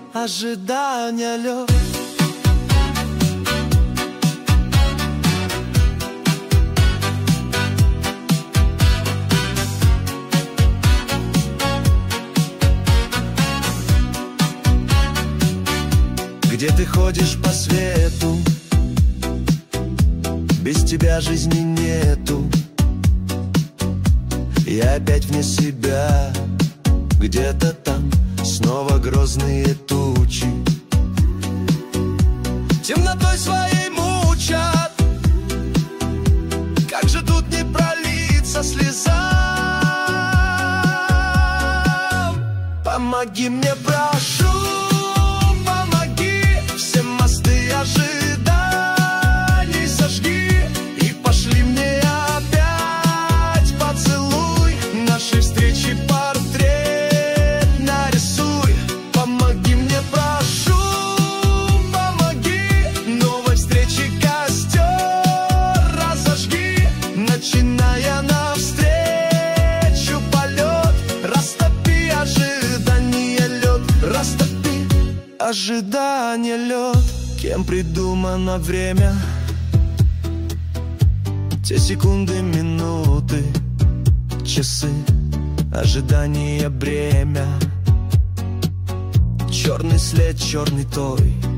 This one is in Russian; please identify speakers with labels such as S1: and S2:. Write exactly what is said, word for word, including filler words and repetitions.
S1: ожидания лед. Где ты ходишь по свету, без тебя жизни нету. Я опять вне себя, где-то там снова грозные тучи темнотой своей мучат. Как же тут не пролиться слезам? Помоги мне, прошу. Ожиданий сожги и пошли мне опять поцелуй. Нашей встречи портрет нарисуй. Помоги мне, прошу, помоги. Новой встречи костер разожги, начиная навстречу полет. Растопи ожидание лед, растопи ожидание лед. Кем придумано время, те секунды, минуты, часы, ожидание, бремя. Черный след, черный той,